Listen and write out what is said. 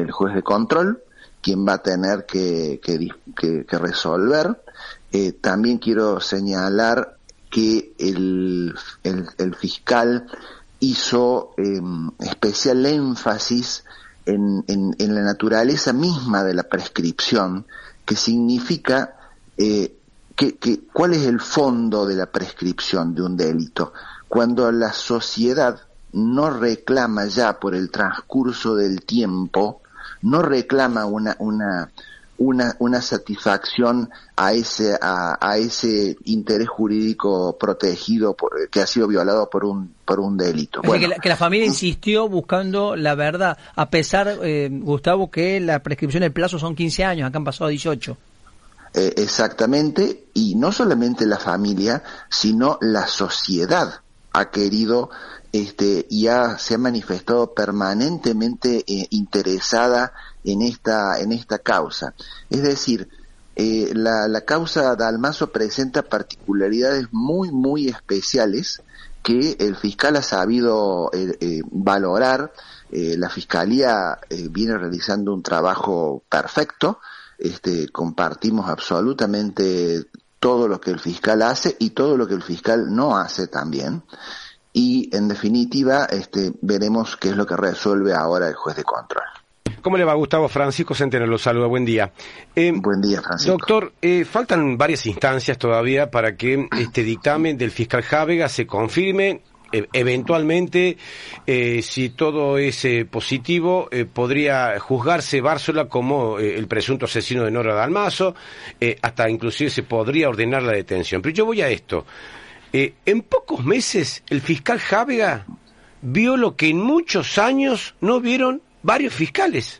el juez de control, quien va a tener que resolver. También quiero señalar que el fiscal hizo especial énfasis en la naturaleza misma de la prescripción, que significa cuál es el fondo de la prescripción de un delito. Cuando la sociedad no reclama ya por el transcurso del tiempo, no reclama una satisfacción a ese interés jurídico protegido que ha sido violado por un delito. Bueno, que la familia insistió buscando la verdad, a pesar, Gustavo, que la prescripción del plazo son 15 años, acá han pasado 18. Exactamente, y no solamente la familia, sino la sociedad ha querido se ha manifestado permanentemente interesada en esta causa. Es decir, la causa Dalmazo presenta particularidades muy especiales que el fiscal ha sabido valorar. La Fiscalía viene realizando un trabajo perfecto. Compartimos absolutamente todo lo que el fiscal hace y todo lo que el fiscal no hace también. Y en definitiva, veremos qué es lo que resuelve ahora el juez de control. ¿Cómo le va, Gustavo? Francisco Centeno lo saluda, buen día. Buen día, Francisco. Doctor, faltan varias instancias todavía para que este dictamen del fiscal Jávega se confirme. Eventualmente, si todo es positivo, podría juzgarse Bársola como el presunto asesino de Nora Dalmazo, hasta inclusive se podría ordenar la detención. Pero yo voy a esto. En pocos meses, el fiscal Jávega vio lo que en muchos años no vieron varios fiscales.